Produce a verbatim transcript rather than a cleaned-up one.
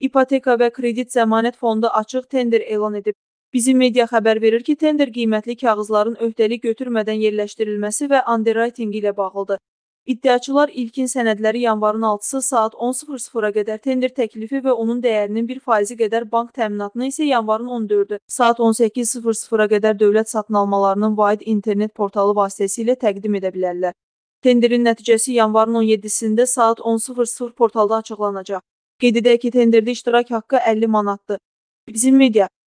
İpoteka və Kredit Zəmanət Fondu açıq tender elan edib. Bizim media xəbər verir ki, tender qiymətli kağızların öhdəlik götürmədən yerləşdirilməsi və underwriting ilə bağlıdır. İddiaçılar ilkin sənədləri yanvarın altısı saat on sıfır sıfıra qədər tender təklifi və onun dəyərinin bir faizi qədər bank təminatını isə yanvarın on dördü saat on səkkiz sıfır sıfıra qədər dövlət satın almalarının vaid internet portalı vasitəsilə təqdim edə bilərlər. Tenderin nəticəsi yanvarın on yeddisində saat on sıfır sıfır portalda açıqlanacaq. Qeyd edək ki, tenderdə iştirak haqqı əlli manatdır. Bizim media